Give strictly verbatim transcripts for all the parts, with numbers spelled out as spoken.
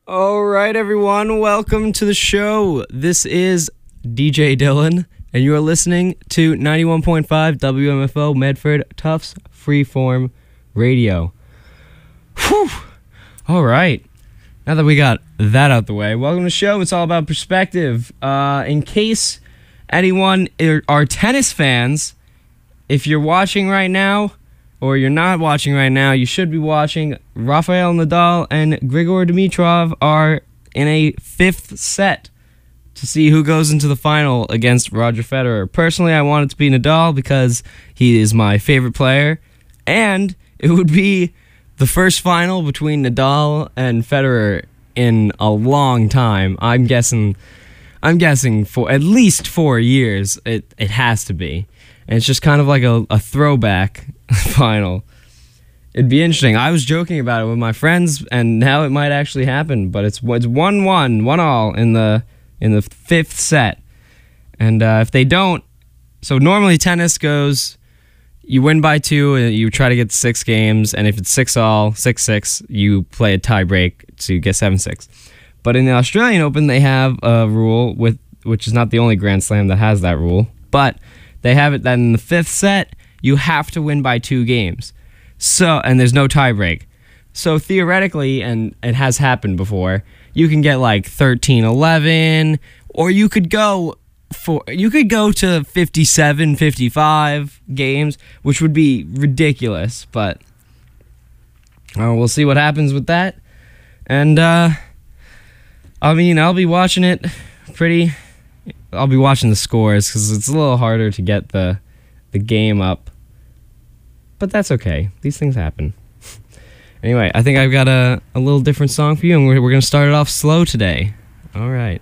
All right, everyone, welcome to the show. This is D J Dylan, and you are listening to ninety-one point five W M F O Medford Tufts Freeform Radio. Whew. All right. Now that we got that out the way, welcome to the show. It's all about perspective. Uh, in case anyone are tennis fans, if you're watching right now, or you're not watching right now, you should be watching. Rafael Nadal and Grigor Dimitrov are in a fifth set to see who goes into the final against Roger Federer. Personally, I want it to be Nadal because he is my favorite player, and it would be the first final between Nadal and Federer in a long time. I'm guessing, I'm guessing for at least four years. It it has to be, and it's just kind of like a, a throwback final. It'd be interesting. I was joking about it with my friends, and now it might actually happen. But it's it's one one, one all in the in the fifth set, and uh, if they don't, so normally tennis goes, you win by two, and you try to get six games, and if it's six all, six six, you play a tie break to get seven six. But in the Australian Open, they have a rule with which is not the only Grand Slam that has that rule, but they have it that in the fifth set, you have to win by two games. So, and there's no tie break. So theoretically, and it has happened before, you can get like thirteen eleven, or you could go for you could go to fifty-seven fifty-five games, which would be ridiculous, but uh, we'll see what happens with that. And uh, I mean, I'll be watching it pretty I'll be watching the scores because it's a little harder to get the the game up. But that's okay. These things happen. Anyway, I think I've got a, a little different song for you, and we're, we're going to start it off slow today. All right.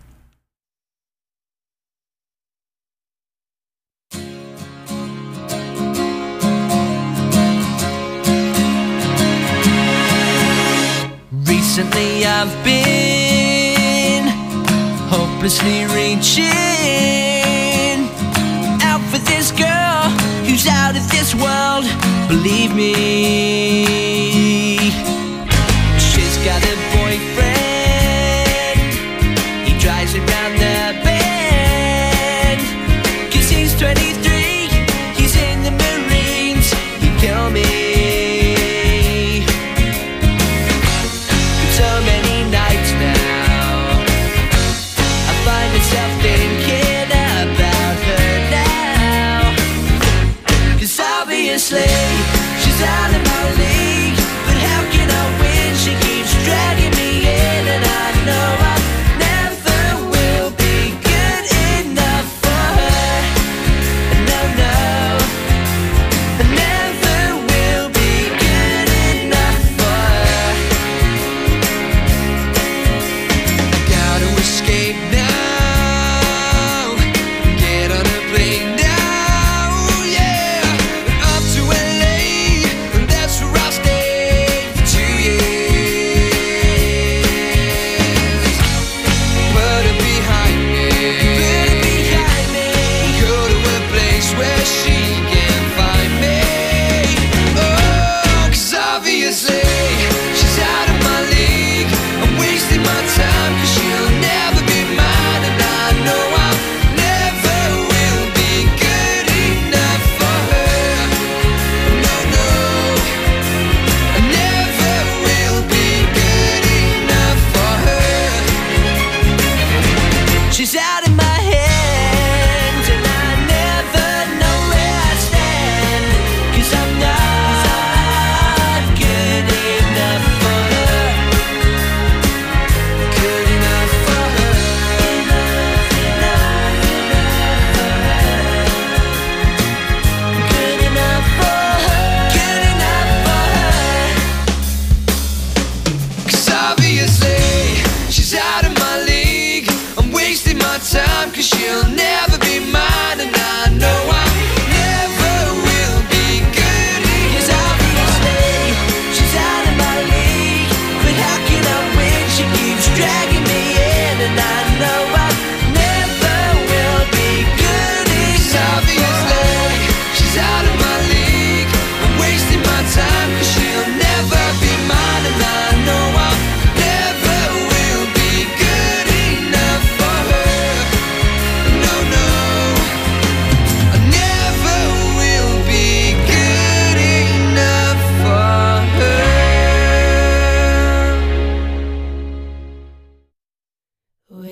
Recently I've been hopelessly reaching out for this girl who's out of this world, believe me. She's got a boyfriend, he drives around the bend, 'cause he's twenty-three, he's in the Marines, he'd kill me. But so many nights now, I find myself thinking about her now. 'Cause obviously she's out of my league, but how can I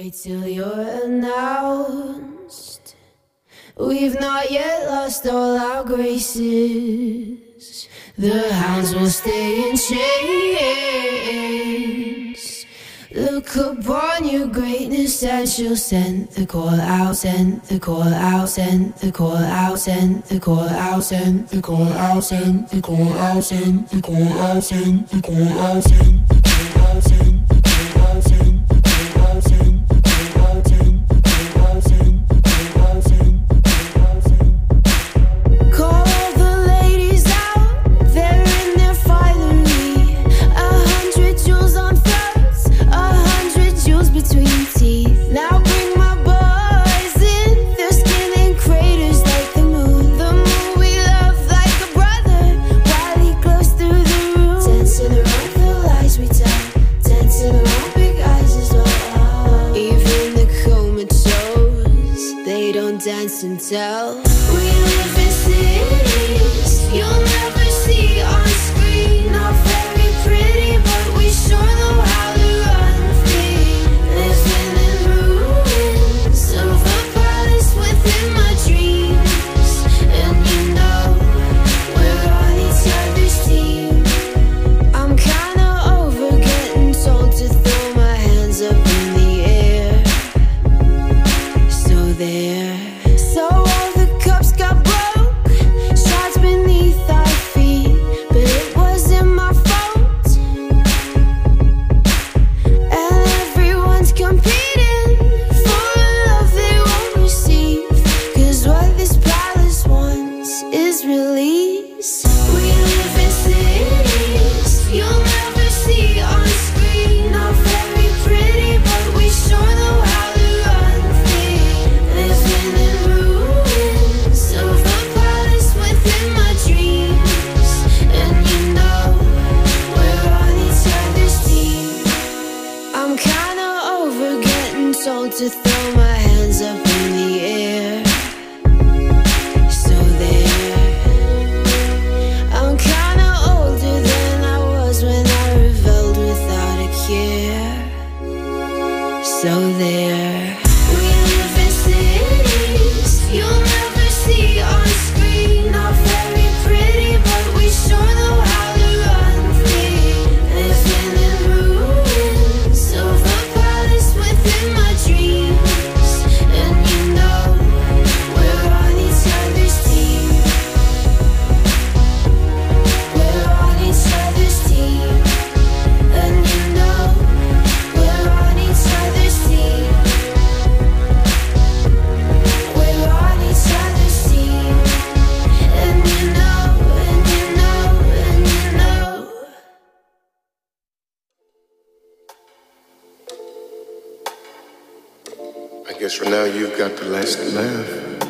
Wait till you're announced. We've not yet lost all our graces. The hounds will stay in chains. Look upon your greatness and she'll send the call out, send the call out, send the call out, send the call out, send the call out, send the call out, send the call out, send the call out, send the call out, send the call out, send the call out, send the call out, send the call out, send the call out, send the call out, send. Call all the ladies out, they're in their finery. A hundred jewels on throats, a hundred jewels between teeth. Now bring my boys in, their skin in craters like the moon. The moon we love like a brother, while he glows through the room. Dancing around the lies we tell, dancing around big eyes as well. Even the comatose, they don't dance and tell. We live in cities you'll never see on screen. Not very pretty, but we sure know how to run free. Living in ruins of a palace within my dreams. And you know we're on each other's team. I'm kinda over getting told to throw my hands up in the air. So there. So all the cups got broke, shards beneath our feet, but it wasn't my fault. And everyone's competing for a love they won't receive, 'cause what this palace wants is release. We live in cities you'll never see on screen. Not very pretty, but we sure know how to run free. Living in ruins of a palace within my dreams. And you know we're on each other's team. I'm kinda over getting told to throw my hands up in the air. So there. I'm kinda older than I was when I rebelled without a care. So there. We live in cities you'll never see on screen. Not very pretty, but we sure know how to run free. Living in ruins of a palace within my dreams. And you know we're on each other's team. We're on each other's team. And you know we're on each other's team. We're on each other's team. And you know, and you know, and you know. I guess for now you've got the last laugh.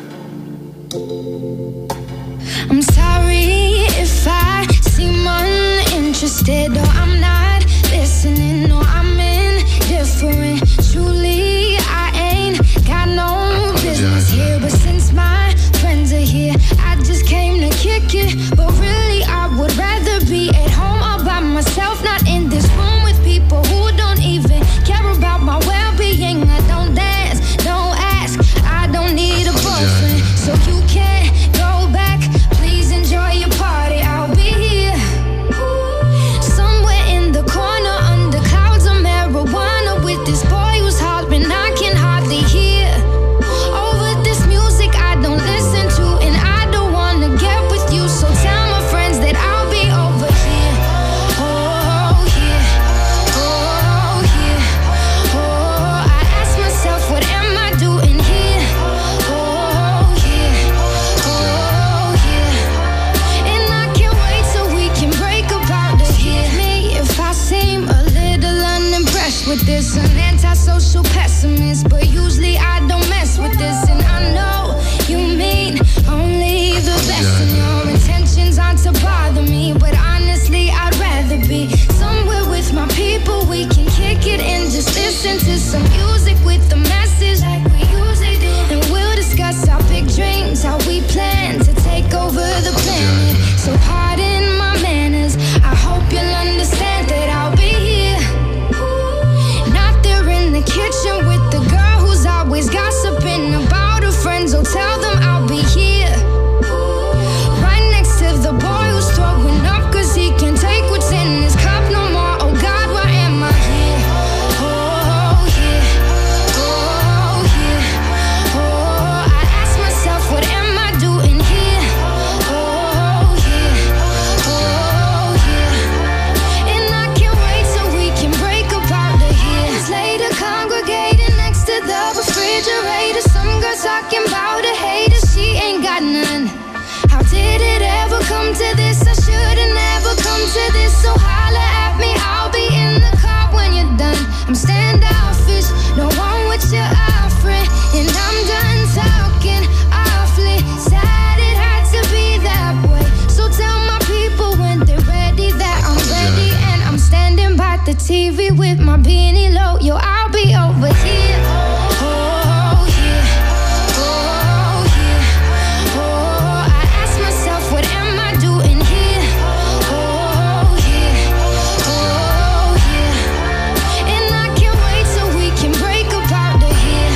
I'm sorry if I seem uninterested, or I'm not listening, or I'm indifferent. Truly, I ain't got no business here, but since my friends are here, I just came to kick it. But really, I would rather be at home all by myself, not in this room with people who don't even care about my well-being. I don't dance, don't ask, I don't need a boyfriend, so you can't go back. Please enjoy your party, I'll be here somewhere in the corner under clouds of marijuana with this boy who's hollering I can hardly hear. Over this music I don't listen to, and I don't wanna get with you, so tell my friends that I'll be over here. Oh yeah, oh yeah, oh, I ask myself what am I doing here? Oh yeah, oh yeah, and I can't wait till we can break up out of here. Me if I seem a little unimpressed with this, an antisocial pessimist, but usually I don't mess with this, and I know you mean only the best, and your intentions aren't to bother me, but honestly I'd rather be somewhere with my people. We can kick it and just listen to some music with the message like we usually do, and we'll discuss our big dreams, how we plan to take over the planet. So pardon my manners, I hope you'll understand that I'll be here, not there in the kitchen with the girl I'm standoffish, no one what you're offering. And I'm done talking awfully sad it had to be that way. So tell my people when they're ready that I'm ready. And I'm standing by the T V with my beanie low. Yo, I'll be over here. Oh, yeah. Oh, yeah. Oh, I ask myself, what am I doing here? Oh, yeah. Oh, yeah. And I can't wait till we can break up out of here.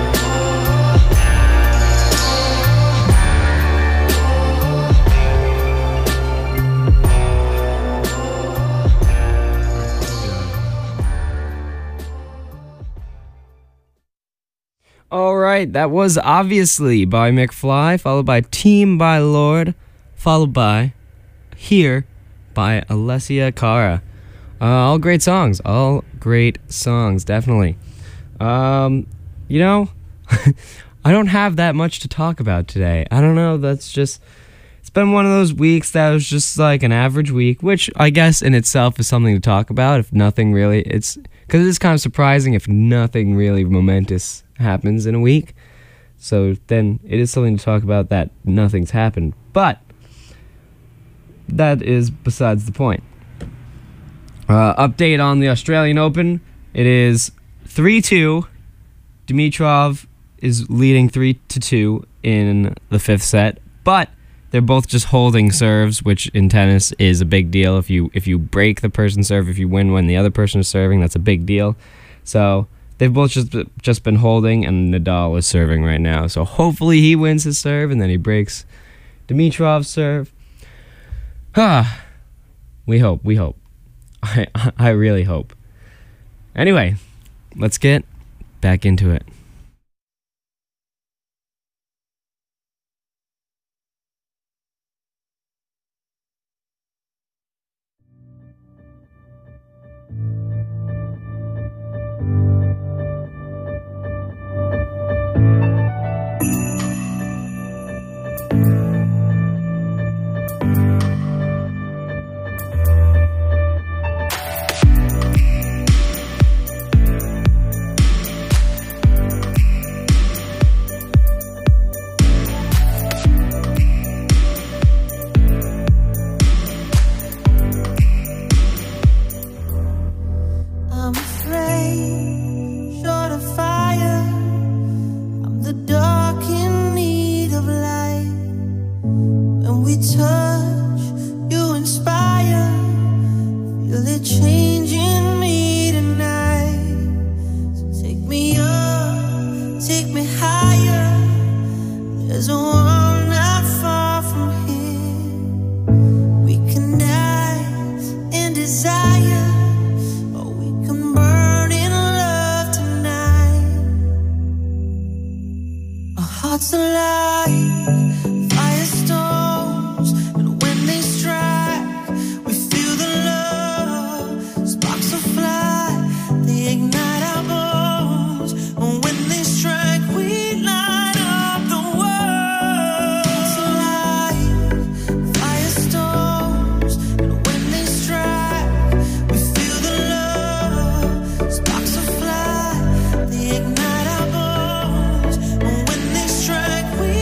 All right, that was Obviously by McFly, followed by Team by Lord, followed by Here by Alessia Cara. Uh, all great songs, all great songs, definitely. Um, you know, I don't have that much to talk about today. I don't know, that's just, it's been one of those weeks that was just like an average week, which I guess in itself is something to talk about, if nothing really, it's, because it's kind of surprising if nothing really momentous happens in a week. So then it is something to talk about that nothing's happened. But that is besides the point. Uh, update on the Australian Open. It is three two. Dimitrov is leading three to two in the fifth set. But they're both just holding serves, which in tennis is a big deal. If you if you break the person's serve, if you win when the other person is serving, that's a big deal. So they've both just just been holding, and Nadal is serving right now. So hopefully he wins his serve, and then he breaks Dimitrov's serve. Ah, we hope, we hope. I I really hope. Anyway, let's get back into it. We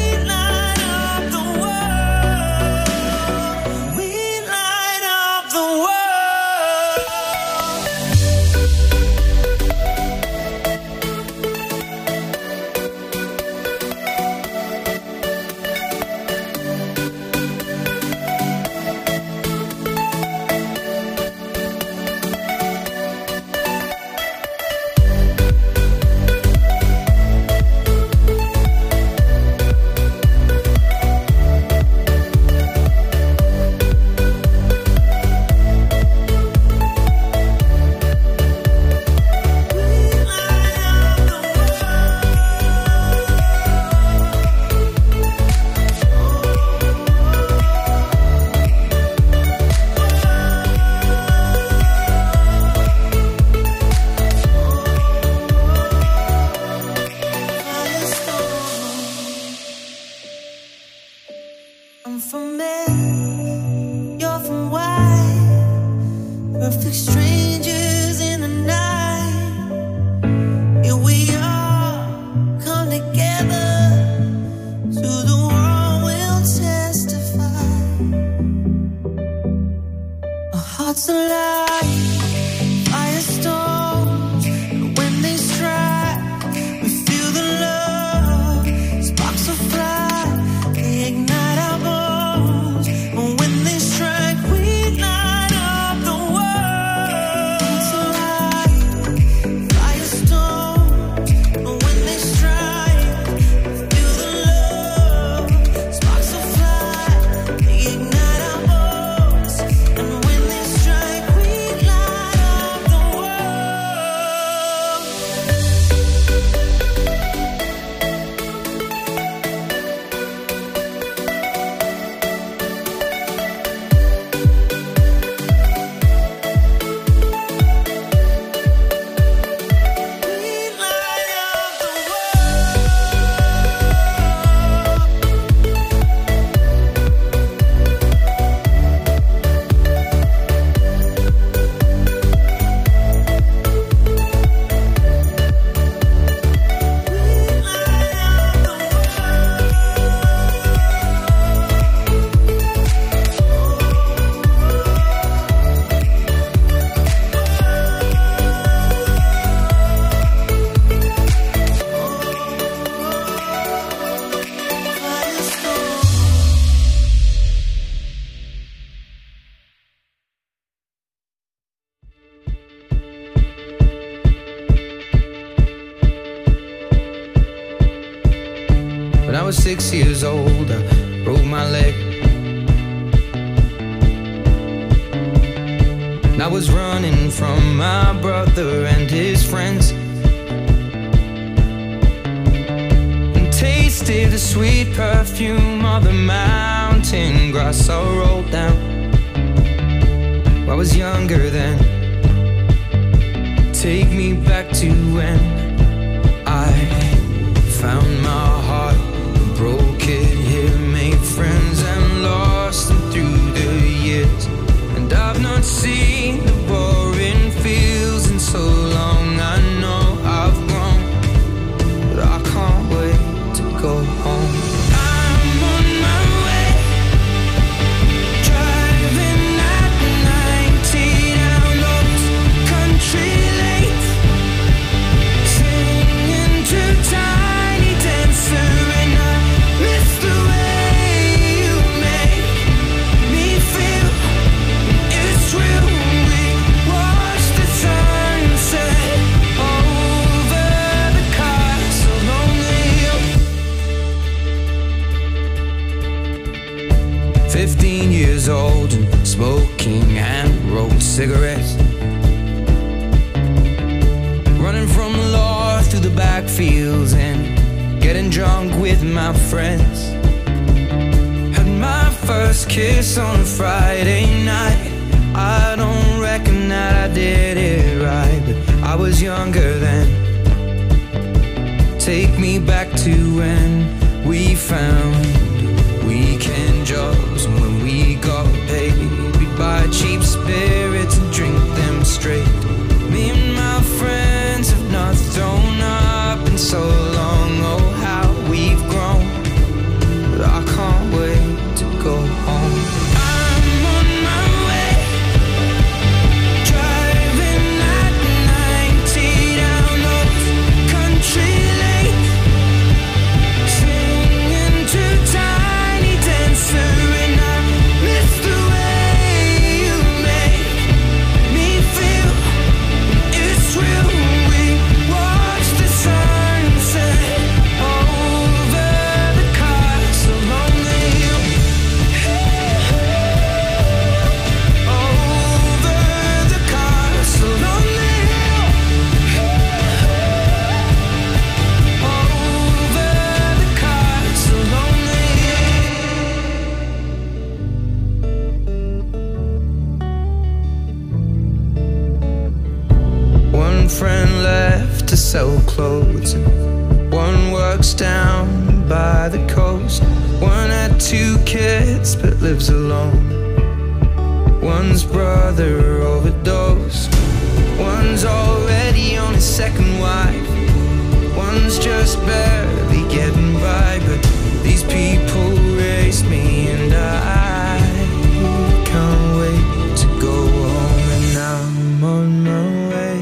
was six years old, I broke my leg. And I was running from my brother and his friends, and tasted the sweet perfume of the mountain grass I rolled down. I was younger then. Take me back to when I found my heart, broke it here, made friends and lost them through the years. And I've not seen the boring fields in so long. I know I've grown, but I can't wait to go home. I'm on my way, driving at ninety down those country lanes, singing to Tiny Dancer, and I miss the way you make me feel. It's real. We watch the sunset over the castle on the hill. Fifteen years old and smoking hand-rolled cigarettes, running from the law through the backfields and getting drunk with my friends. Had my first kiss on a Friday night. I don't reckon that I did it right, but I was younger then. Take me back to when we found weekend jobs, and when we got paid, we'd buy cheap spirits and drink them straight. Me and my friends have not thrown up in so long. Oh, how we've grown, but I can't wait to go home. I'm on my way, driving at ninety down those country lanes, singing to Tiny Dancer, and I miss the way you make me feel. It's real. We watch the sunset over the castle on the hill. Over the castle on the hill. Over the castle on the hill. One friend left to sell clothes, and one works down by the coast. One had two kids but lives alone. One's brother overdosed. One's already on his second wife. One's just barely getting by, but these people raised me, and I can't wait to go home. And I'm on my way.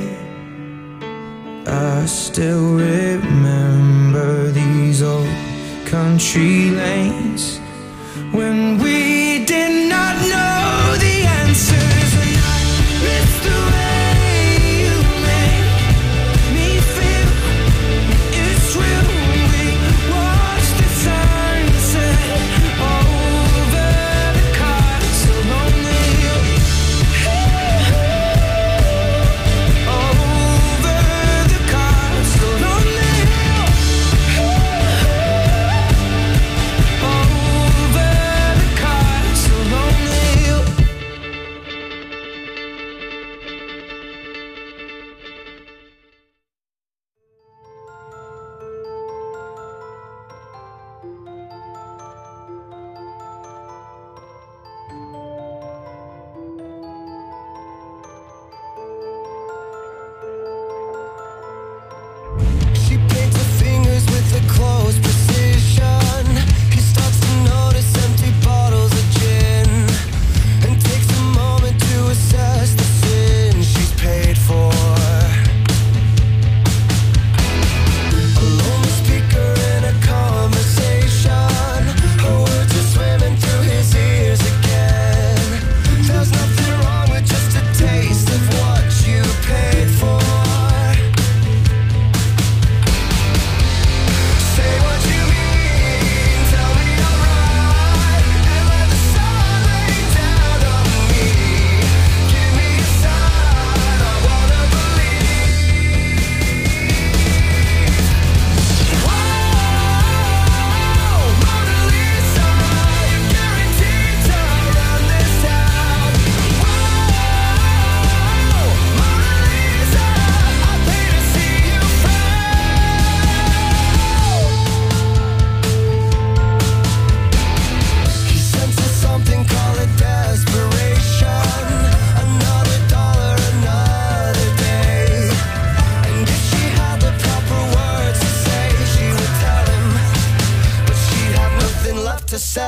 I still remember these old country lanes when we did not know the answers, and I miss the way you make me feel. It's real. We watch the sunset over the castle on the hill. Over the castle on the hill. Over the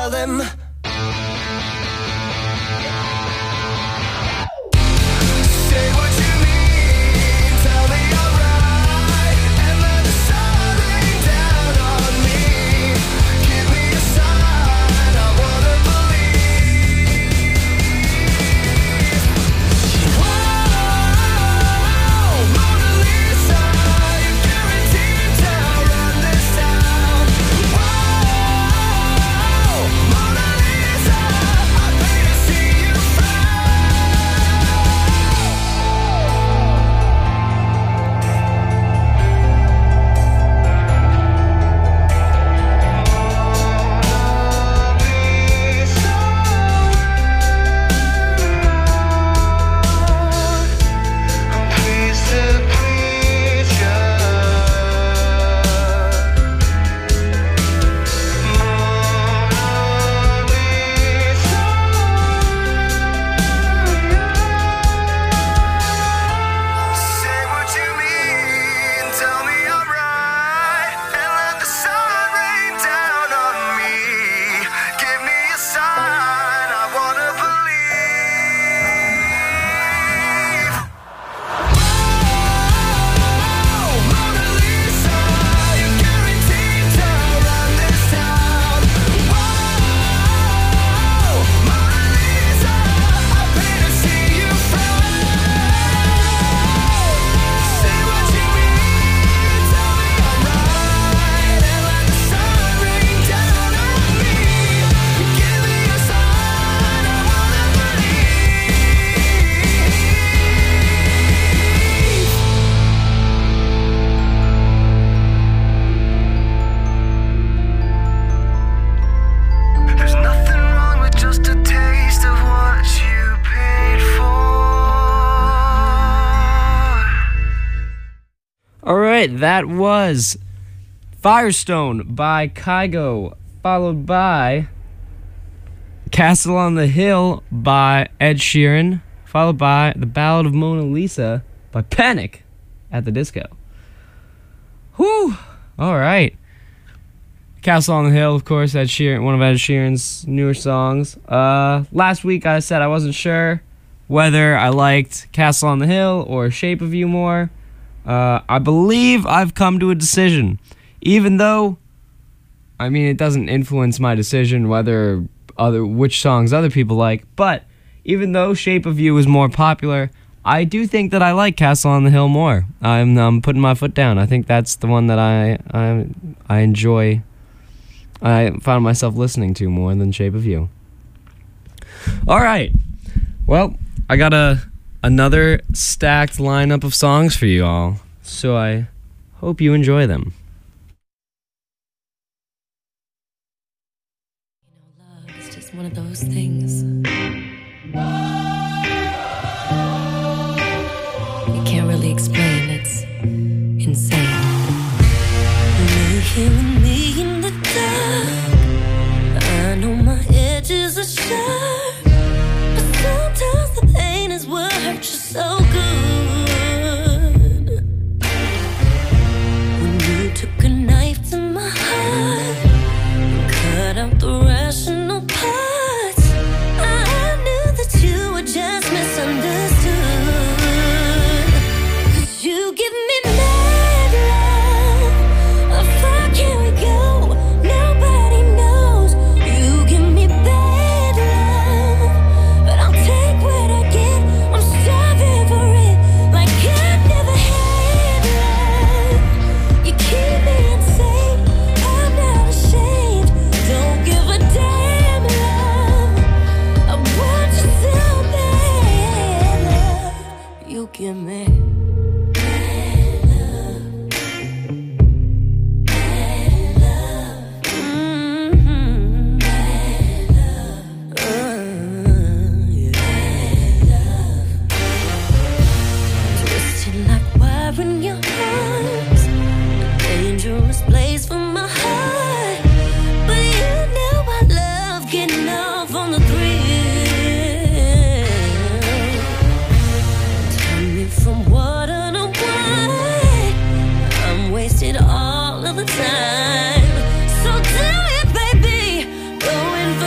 tell him. Say what you mean, tell me I'm right, and let the sun rain down on me. Give me a sign, I wanna believe. Whoa, Mona Lisa, you're guaranteed to run this town. Whoa, Mona Lisa, I pay to see you I'm pleased to please you. Say what you mean, tell me I'm right, and let the sun rain down on me. Give me a sign, I wanna believe. Whoa, Mona Lisa, you're guaranteed to run this town. Whoa, Mona Lisa, I pay to see you frown. Say what you mean, tell me I'm right, and let the sun rain down on me. Give me a sign, I wanna believe. There's nothing wrong with just a taste of what you paid for. All right, that was Firestone by Kygo, followed by Castle on the Hill by Ed Sheeran, followed by The Ballad of Mona Lisa by Panic at the Disco. Whew! All right. Castle on the Hill, of course, Ed Sheeran, one of Ed Sheeran's newer songs. Uh, last week I said I wasn't sure whether I liked Castle on the Hill or Shape of You more. Uh, I believe I've come to a decision, even though, I mean, it doesn't influence my decision whether other which songs other people like. But even though Shape of You is more popular, I do think that I like Castle on the Hill more. I'm, I'm putting my foot down. I think that's the one that I I I enjoy. I found myself listening to more than Shape of You. All right. Well, I got a another stacked lineup of songs for you all, so I hope you enjoy them. Love is just one of those things. You can't really explain, it's insane. Me here with me in the dark. I know my edges are sharp, but sometimes the pain is what hurts you so good. When you took a knife to my heart and cut out the rational parts, I knew that you were just misunderstood. 'Cause you give me mad love. How far can we go? Nobody knows. You give me bad love, but I'll take what I get. I'm starving for it, like I've never had love. You keep me insane, I'm not ashamed. Don't give a damn love. I want you so bad love. You give me bad love. Bad love. Mm-hmm. Bad love. Uh, yeah. Bad love. Twisted like wire in your arms, a dangerous place for my heart. But you know I love getting off on the thrill. Turn me from water to wine. I'm wasted all of the time. So do it, baby. Going for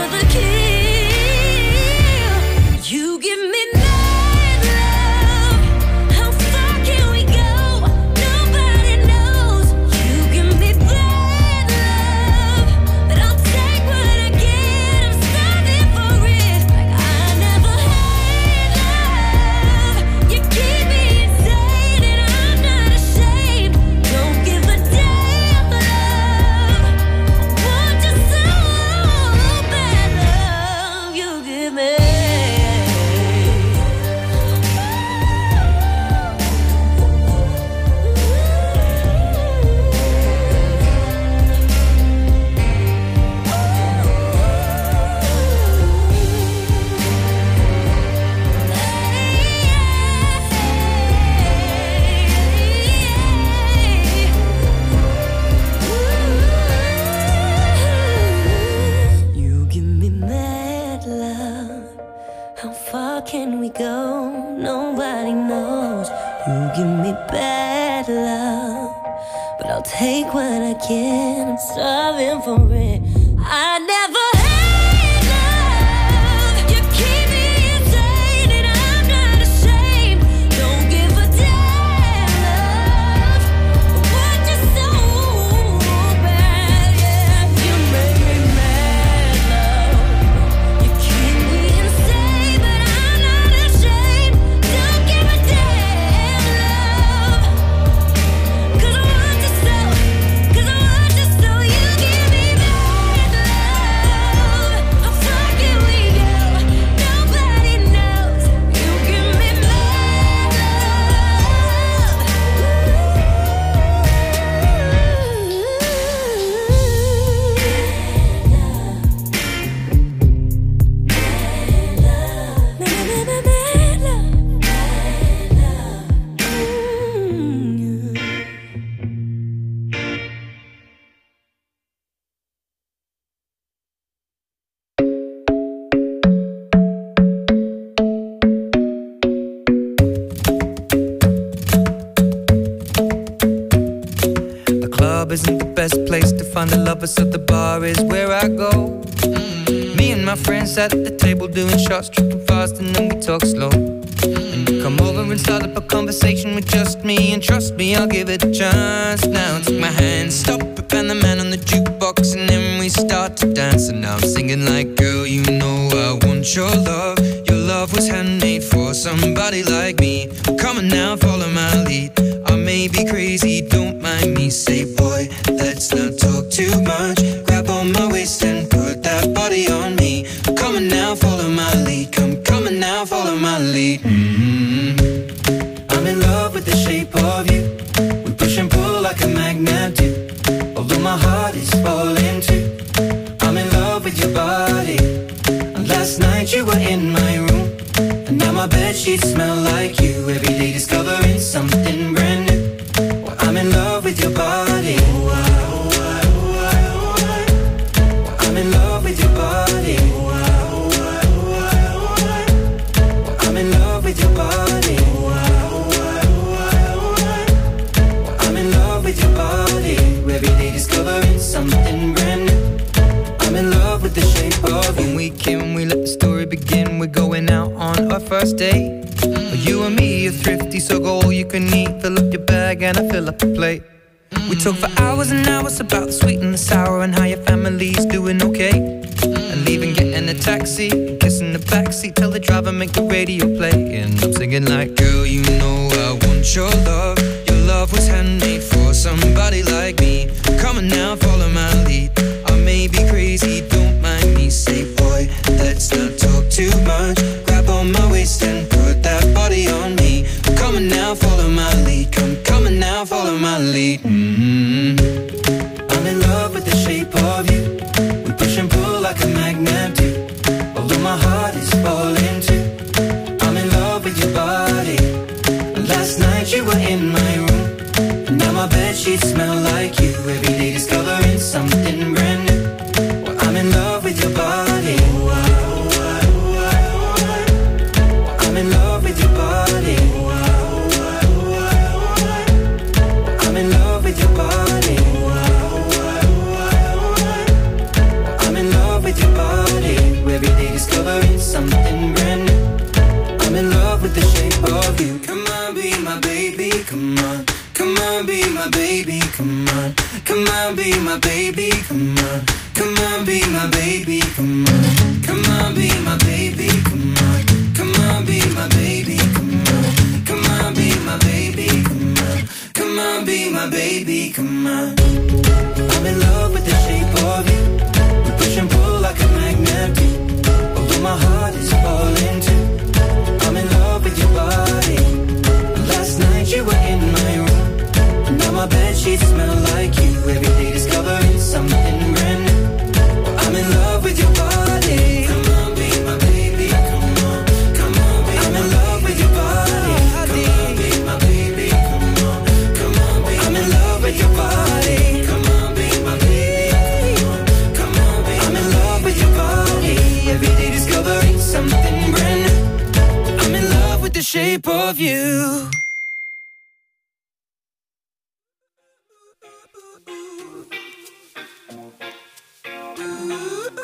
bad love, but I'll take what I get. I'm starving for it. I never had love. You keep me insane, and I'm not ashamed. Don't give a damn, love. I want you so bad, yeah. You make me mad, love. You keep me insane, but I'm not ashamed. Don't give a damn, love. 'Cause I want you so, 'cause I want you so. You give me mad love. I'm fucking with you. Nobody knows. You give me mad The club isn't the best place to find a lover, so the bar is where I go. Mm. Me and my friends at the table doing shots, tripping fast, and then we talk slow. And you come over and start up a conversation with just me, and trust me, I'll give it a chance. Now take my hand, stop it, and the man on the jukebox, and then we start to dance. And now I'm singing like, girl, you know I want your love. Your love was handmade for somebody like me. Come on now, follow my lead. I may be crazy, don't mind me. Say, boy, let's not talk too much. Grab on my waist and put that body on me. Come on now, follow my lead. Come, come on now, follow my lead. Mm-hmm. I'm in love with the shape of you. We push and pull like a magnet do. Although my heart is falling too. I'm in love with your body. And last night you were in my room, and now my bedsheets smell like you. Every day discovering something brand new. Well, I'm in love with your body. Well, I'm in love with your body. Well, I'm in love with your body. Well, I'm in love with your body. Every day discovering something brand new. I'm in love with the shape of you. When we came, we let the story begin. We're going out on our first date. Well, you and me are thrifty, so go all you can eat. Fill up your bag and I fill up the plate. We talk for hours and hours about the sweet and the sour, and how your family's doing okay. And leaving, getting a taxi, kissing the backseat, tell the driver make the radio play. And I'm singing like, girl, you know I want your love. Your love was handmade for somebody like me. Come on now, follow my lead. I may be crazy, don't mind me. Say, boy, let's not talk too much. Grab on my waist and put that body on me. Come on now, follow my lead. Come, come on now, follow my lead. Mm-hmm. I'm in love with the shape of you. We push and pull like a magnet do. Although my heart is falling too. I'm in love with your body. And last night you were in my room, and now my bedsheets smell like you. Every day discovering something brand new. Well, I'm in love with your body. I'm in love with your body. I'm in love with your body. I'm in love with your body. Every day discovering something brand new. I'm in love with the shape of you. Come on, be my baby, come on. Come on, be my baby, come on. Come on, be my baby, come on. Come on, be my baby, come on. Come on, be my baby, come on. Come on, be my baby, come on. Come on, be my baby, come on. Come on, be my baby, come on. I'm in love with the shape of you. We push and pull like a magnet do. Although my heart is falling too. I'm in love with your body. Last night you were in my room, and now my bedsheets smell like you. Every day discovering something brand new. Well, I'm in love with your body. Come on, be my baby. Come on, come on, be I'm in love with your body. Come on, be my baby. Come on, come on, be I'm in love with your body. Come on, be my baby. Come on, come on, be I'm in love with your body. Every day discovering something brand new. I'm in love with the shape of you.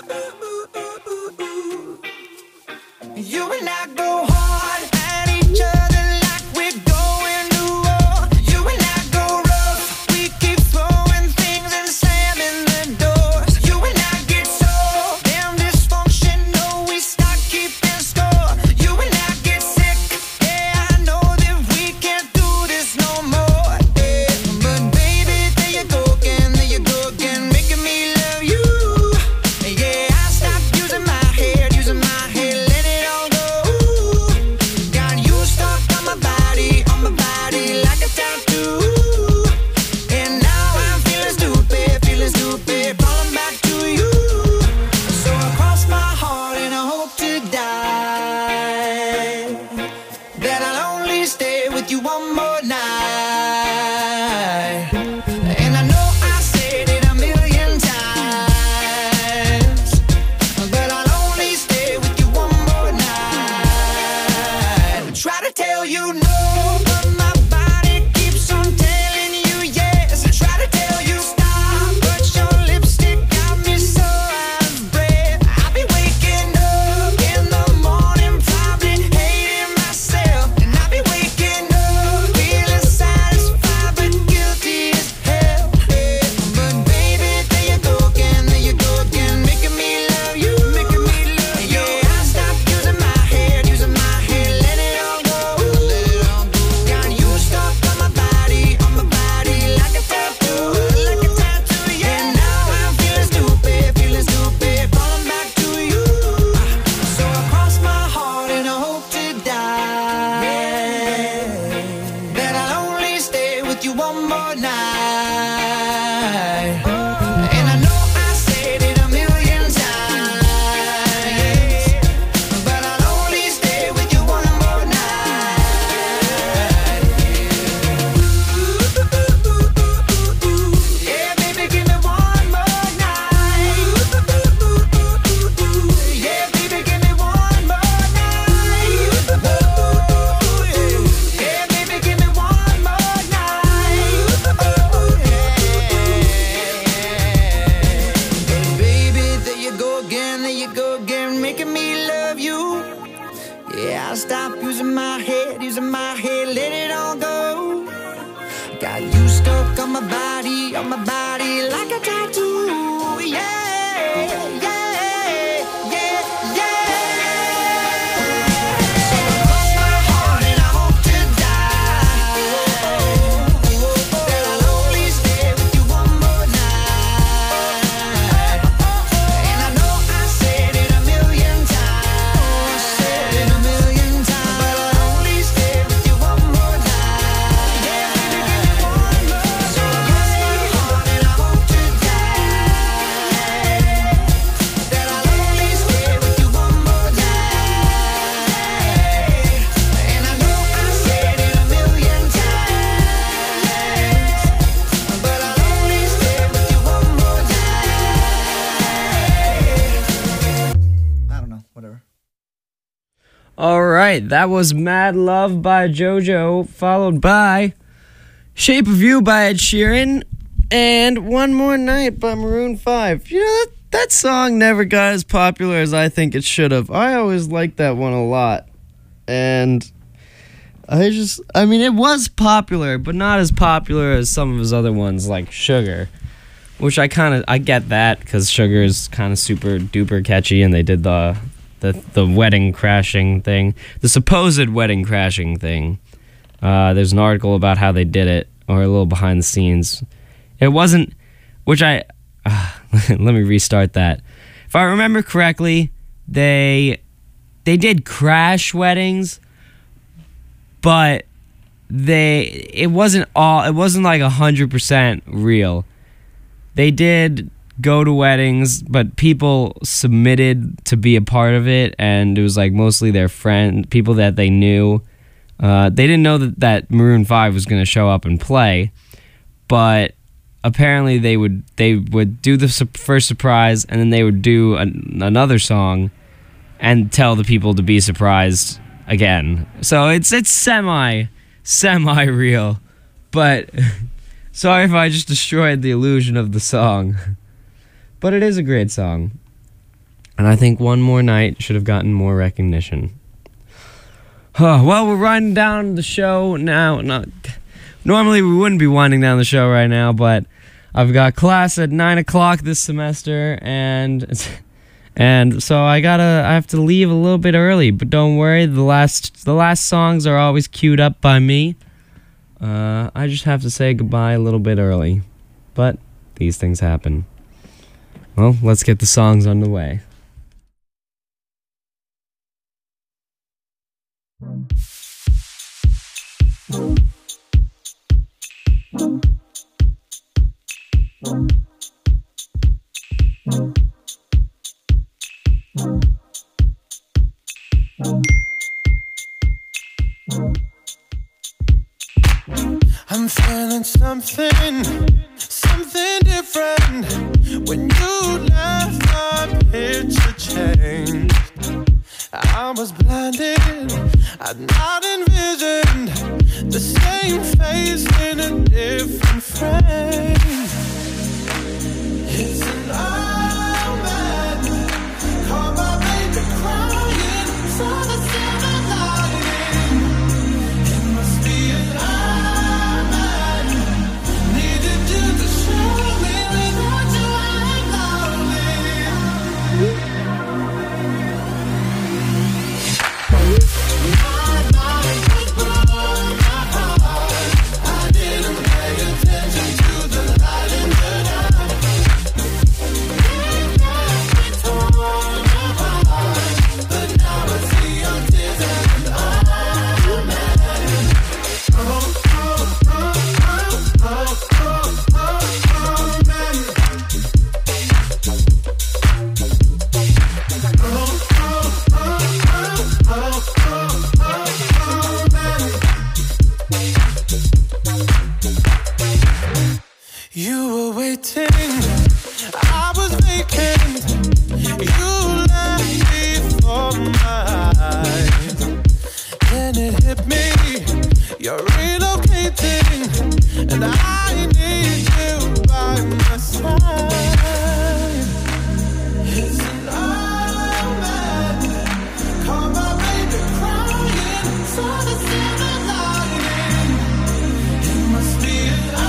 You and I go hard at each other like we're going to war. You and I go rough, we keep throwing things and slamming the doors. You and I get so damn dysfunctional, we start keeping score. You and I get sick, yeah, I know that we can't do this no more. Yeah. But baby, there you go again, there you go again, making me love you. Yeah, I stopped using my head, using my head, let it all go. Got you stuck on my body, on my body like a tattoo. And now I'm feeling stupid, feeling stupid, falling back to you. So I cross my heart and I hope to die that I'll only stay with you one more night. And I know I said it a million times, but I'll only stay with you one more night. Try to tell you no, but my body keeps on telling you yes. Try to tell you stop, but your lipstick got me so out of breath. I'll be waking up in the morning, probably hating myself. And I'll be waking up feeling satisfied, but guilty as hell. But baby, there you go again, there you go again, making me love you, making me love you. Yeah, I stopped using my head, using my head, let it all go, let it all go. Got you stuck on my body, on my body like a tattoo, like a tattoo. Yeah, now I'm feeling stupid, feeling stupid, falling back to you. So I cross my heart and I hope to die that I'll only stay with you one more night. And I know I said it a million times, but I'll only stay with you one more night. Yeah, baby, give me one more night. Yeah, baby, give me one more night. Yeah, baby, give me one more night. Baby, there you go again, there you go again, making me love you. Yeah, I'll stop using my head, using my head, let it all go. Got you stuck on my body, on my body like a tattoo. Yeah, yeah, yeah, yeah. So I cross my heart and I hope to die that I'll only stay with you one more night. And I know I said it a million times, said it a million times, but I'll only stay with you one more night. Yeah, baby, give me one more. So I cross my heart and I hope to die that I'll only stay with you one more night. And I know I said it a million times, but I'll only stay with you one more night. I don't know, whatever. All right, that was Mad Love by JoJo, followed by Shape of You by Ed Sheeran, and One More Night by Maroon five. You know, that, that song never got as popular as I think it should have. I always liked that one a lot. And I just, I mean, it was popular, but not as popular as some of his other ones, like Sugar. Which I kind of, I get that, because Sugar is kind of super duper catchy, and they did the, the the wedding crashing thing. The supposed wedding crashing thing. Uh, there's an article about how they did it, or a little behind the scenes. It wasn't, which I, uh, let me restart that. If I remember correctly, they, they did crash weddings, but they, it wasn't all, it wasn't like one hundred percent real. They did go to weddings, but people submitted to be a part of it, and it was like mostly their friend, people that they knew. Uh, they didn't know that, that Maroon five was going to show up and play, but apparently they would they would do the su- first surprise, and then they would do an, another song and tell the people to be surprised again. So it's it's semi semi real, but sorry if I just destroyed the illusion of the song. But it is a great song. And I think One More Night should have gotten more recognition. Huh, well, we're winding down the show now. Not, normally we wouldn't be winding down the show right now, but I've got class at nine o'clock this semester, and and so I gotta I have to leave a little bit early. But don't worry, the last the last songs are always queued up by me. Uh, I just have to say goodbye a little bit early, but these things happen. Well, let's get the songs underway. I'm feeling something, something different. When you left, my picture changed. I was blinded, I'd not envisioned the same face in a different frame. It's an omen, call my baby crying, saw the silver lining. It must be an omen, needed you to show me without you I'm lonely. You were waiting, I was vacant. You left before my eyes. Then it hit me, you're relocating, and I need you by my side. It's an omen, call my baby crying, saw the silver lining. It must be an omen.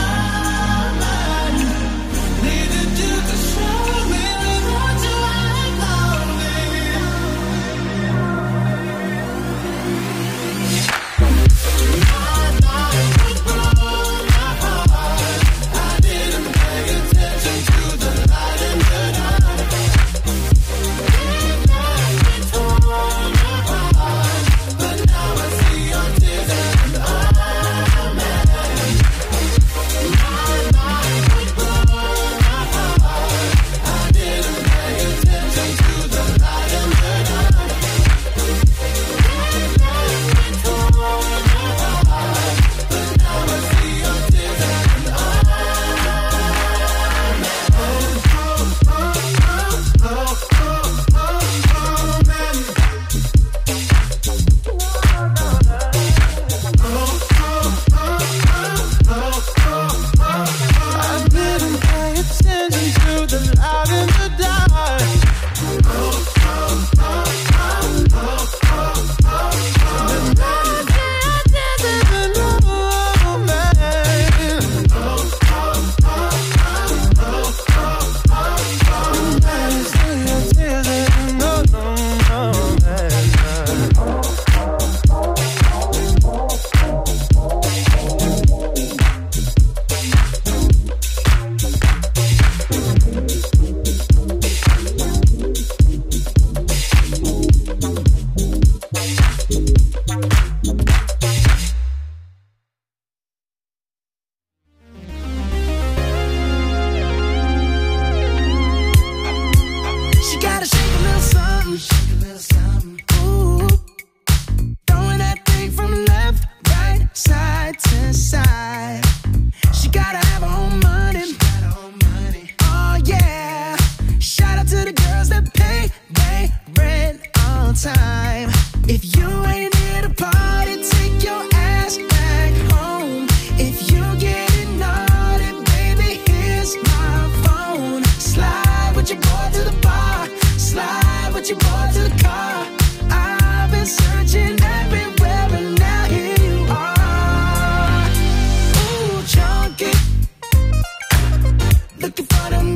Slide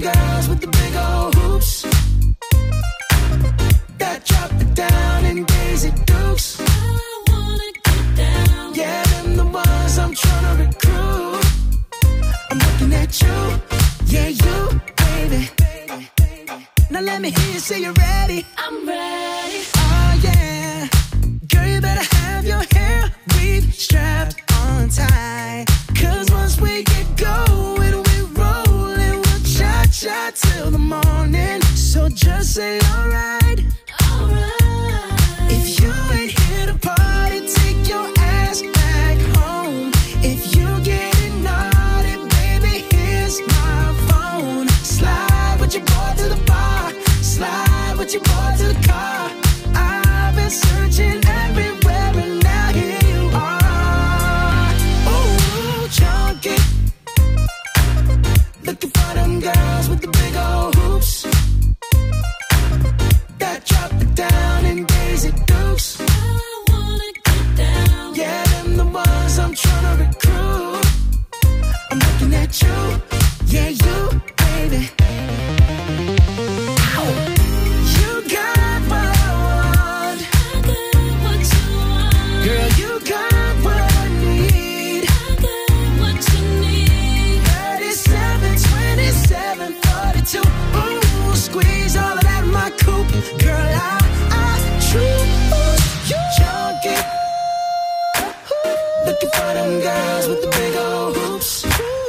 girls with the big old hoops that drop it down in Daisy Dukes. I wanna get down. Yeah, them the ones I'm trying to recruit. I'm looking at you, yeah, you, baby. Now let me hear you say you're ready. I'm ready. Oh yeah, girl, you better have your hair weave strapped on tight. Cause once we get going, we rollin', we'll cha-cha till the morning. So just say alright. Alright. If you ain't here to party, take your ass back home. If you getting naughty, baby, here's my phone. Slide with your boy to the bar, slide with your boy to the car. I've been searching everywhere and now here you are. Ooh, chunky, looking for them girls with the big old hoops that drop it down in Daisy Dukes. I wanna get down. Yeah, them the ones I'm trying to recruit. I'm looking at you, yeah, you, baby. You got what I want, I got what you want. girl, you got what I need. I got what you need. thirty-seven, twenty-seven, forty-two. Ooh, squeeze all of that in my coupe. Girl, I, I choose you. Junkie. Looking for them girls with the big old hoops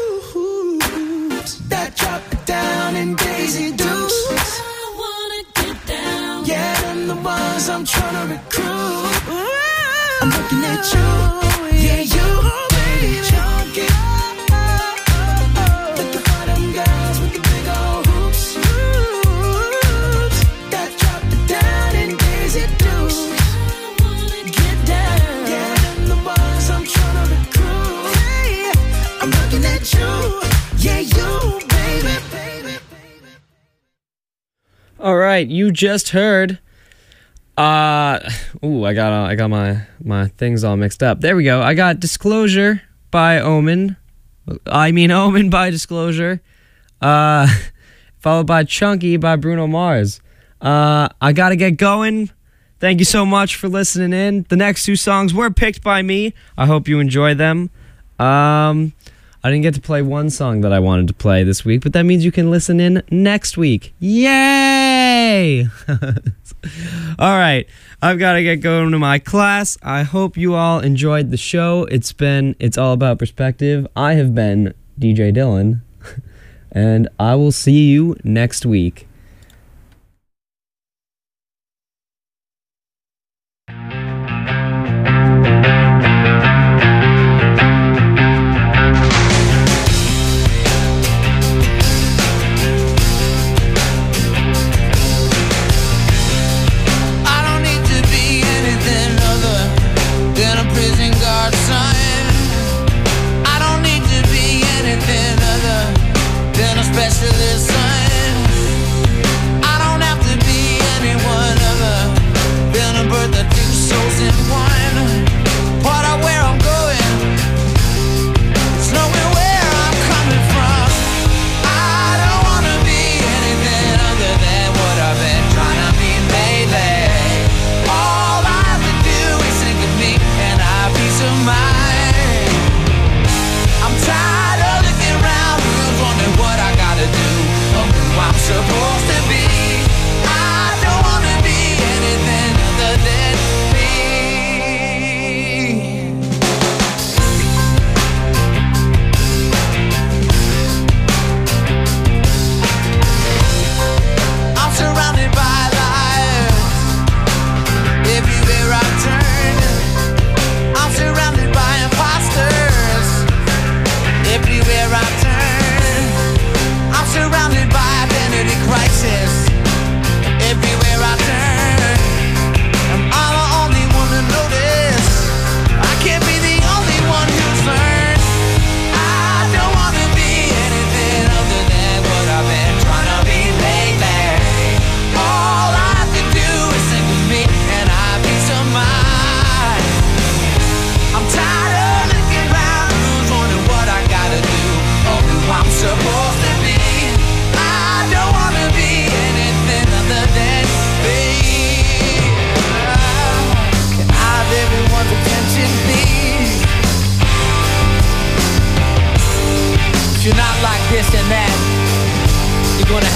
that drop it down in Daisy Dukes. I wanna get down. Yeah, them the ones I'm trying to recruit. I'm looking at you, yeah, you, baby, junkie. Looking for them girls with the big old hoops that drop it down in Daisy Dukes. I wanna get down. Yeah, them the ones I'm trying to recruit. Hey, I'm looking at you, yeah, you, baby, baby. All right, you just heard. Uh, ooh, I got uh, I got my my things all mixed up. There we go. I got Disclosure by Omen. I mean Omen by Disclosure. Uh, followed by Chunky by Bruno Mars. Uh, I gotta get going. Thank you so much for listening in. The next two songs were picked by me. I hope you enjoy them. Um, I didn't get to play one song that I wanted to play this week, but that means you can listen in next week. Yay! All right, I've got to get going to my class. I hope you all enjoyed the show. It's been, it's all about perspective. I have been D J Dylan, and I will see you next week. I don't need to be anything other than a prison guard, son. I don't need to be anything other than a specialist, son.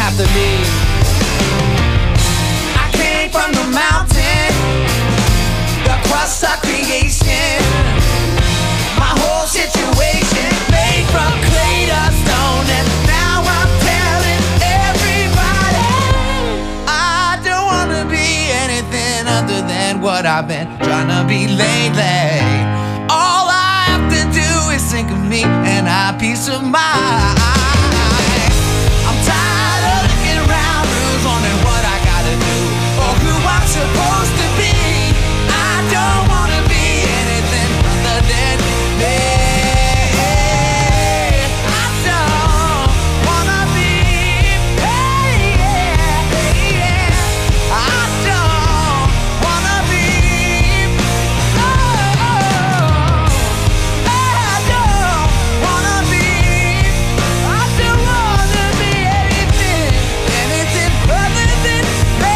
after me. I came from the mountain, the crust of creation. My whole situation made from clay to stone, and now I'm telling everybody I don't wanna be anything other than what I've been trying to be lately. All I have to do is think of me and have peace of mind. I'm tired of looking around, who's wondering what I gotta do or who I'm supposed to be. I don't wanna be anything other than me. I don't wanna be, hey, yeah, hey, yeah. I don't wanna be, oh, I don't wanna be, I don't wanna be anything, anything other than me.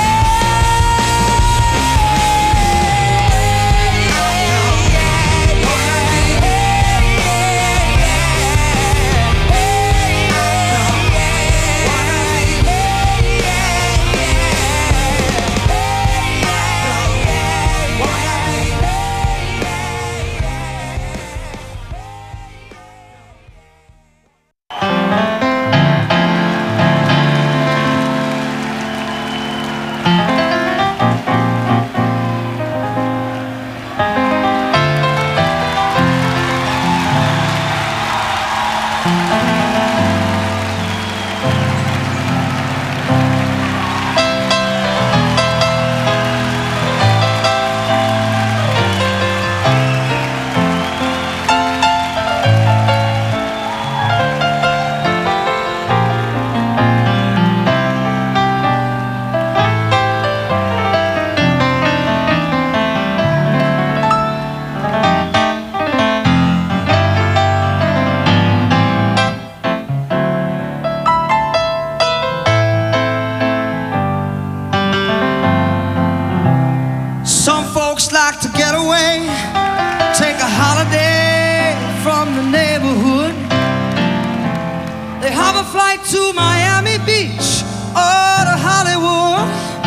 Some folks like to get away, take a holiday from the neighborhood. They have a flight to Miami Beach or to Hollywood.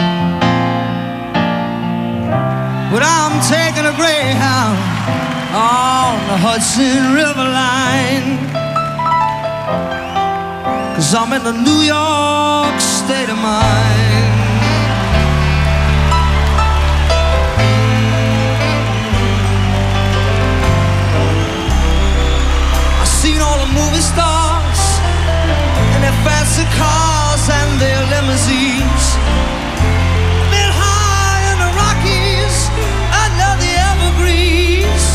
But I'm taking a Greyhound on the Hudson River line, 'cause I'm in the New York state of mind. Seen all the movie stars and their fancy cars and their limousines. Been high in the Rockies under the evergreens.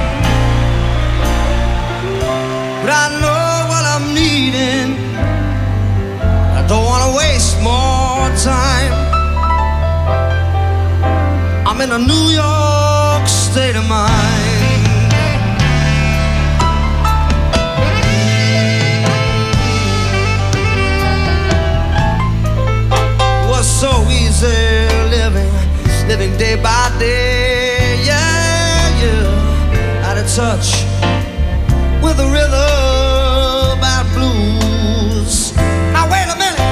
But I know what I'm needing. I don't want to waste more time. I'm in a New York state of mind. So easy living, living day by day, yeah, yeah. Out of touch with the rhythm and blues. Now wait a minute,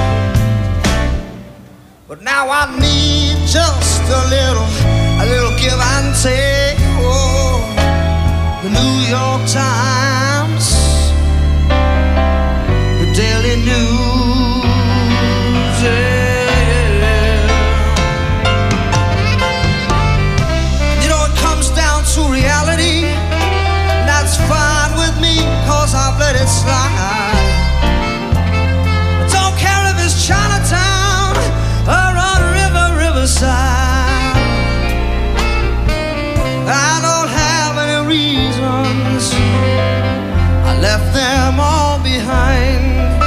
but now I need just a little, a little give and take. Oh, the New York Times, the Daily News, yeah. To reality, that's fine with me, 'cause I've let it slide. I don't care if it's Chinatown or on River, Riverside. I don't have any reasons, I left them all behind.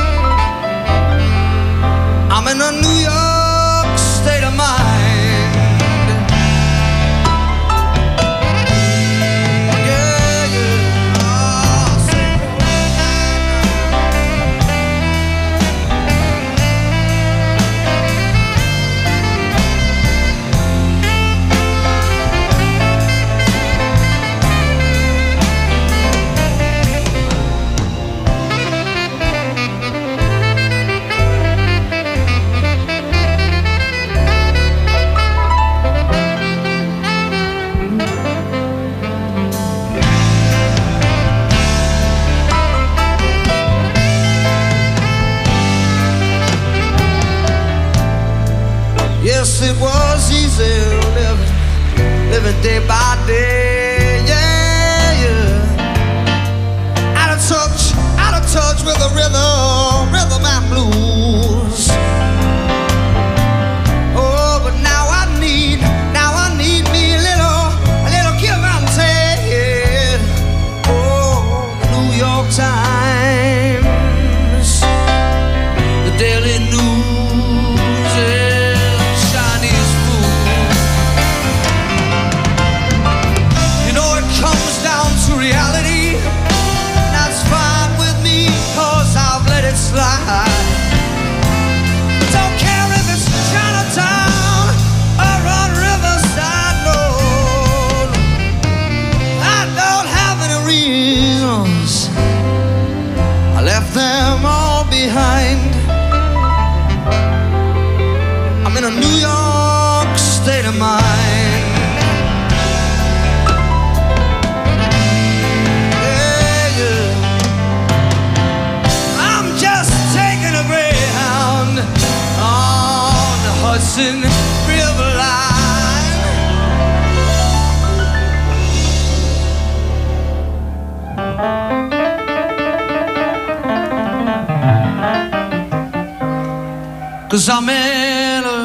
I'm in a New York state of mind. living day by day, yeah, yeah. Out of touch, out of touch with the rhythm, rhythm and blues. Oh, but now I need, now I need me a little, a little give and take. Oh, the New York Times, the Daily News, yeah, Chinese food. You know it comes down to reality. That's fine with me, 'cause I've let it slide. Don't care if it's Chinatown or on Riverside Road. I don't have any reasons. I left them all behind. I'm in a New York state of mind. Yeah, yeah. I'm just taking a Greyhound on the Hudson River line. Cause I'm in a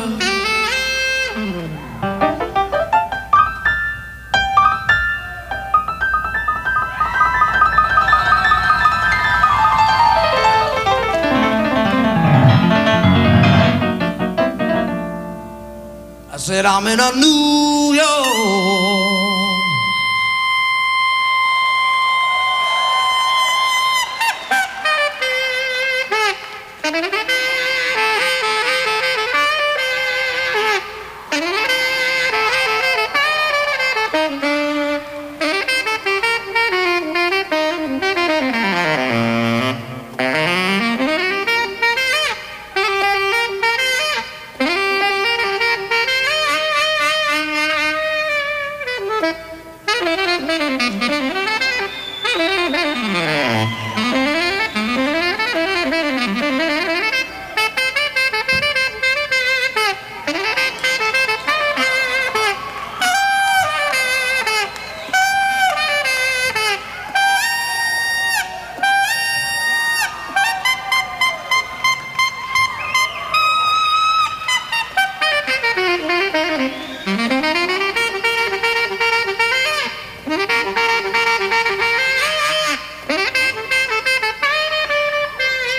I said I'm in a New York.